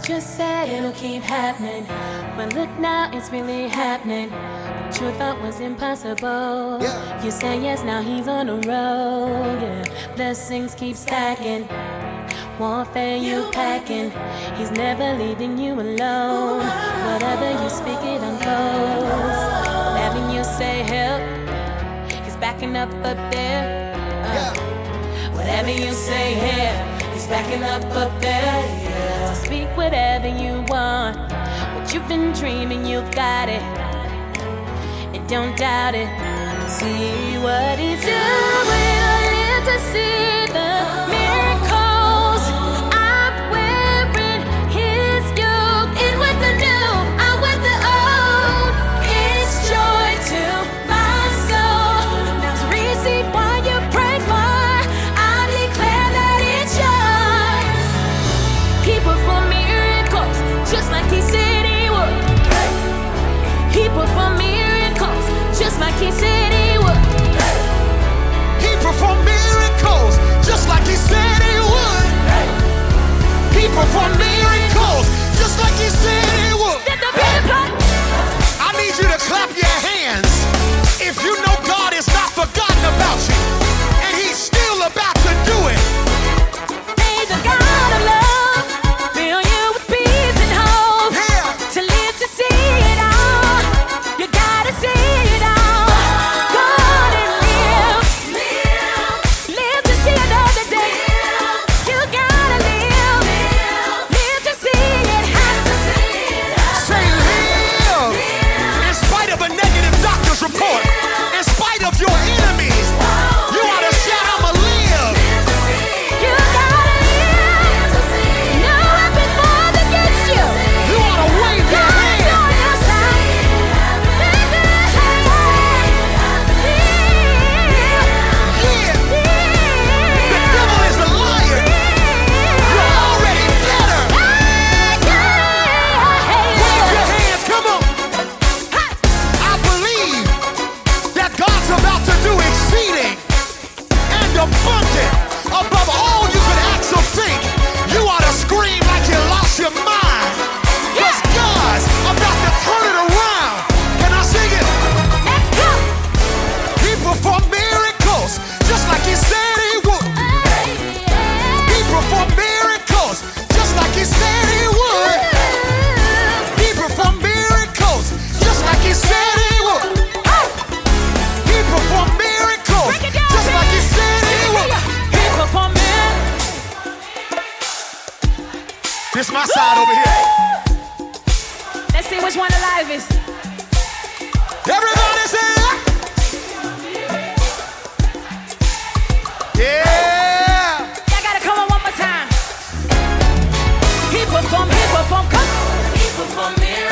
just said it'll keep happening, but look now, it's really happening. What you thought was impossible, you say yes, now he's on the road. Yeah, blessings keep stacking, warfare you packing. He's never leaving you alone. Whatever you speak, it unfolds. Whenever you say help, he's backing up there. Whatever you say here, he's backing up there. So speak whatever you want. What you've been dreaming, you've got it. And don't doubt it. See what he's doing. I live to see the miracles. I'm wearing his yoke. In with the new, out with the old. It's joy to my soul. Now receive what you pray for. I declare that it's yours. He performed miracles just like he said he would. He performed miracles just like he said he would. He performed miracles just like he said he would. He performed miracles just like he said he would. I need you to clap your hands if you know God has not forgotten about you and he's still about to do it. He's a God of love, fill you with peace and hope. To live to see it all, you gotta see it all. God and live to see another day. You gotta live to see it happen. Say live. In spite of a negative doctor's report, in spite of your enemies, you ought to shout, I'ma live. You gotta live. No weapon formed against you. You ought to wave your God's hand. on your side. Live. The devil is a liar. You're already better. Wave your hands, come on. I believe that God's about to do exceeding and abundant above all you could ask or think. You ought to scream like you lost your mind. Because God's about to turn it around. Can I sing it? Let's go. He performed miracles just like he said he would. He performed miracles just like he said he would. He performed miracles just like he said he would. He performed miracles Break it down, just like he baby. said he would. He performed This my side over here. Let's see which one alive is. Everybody say yeah. Y'all gotta come on one more time. He performed, come. He performed miracles.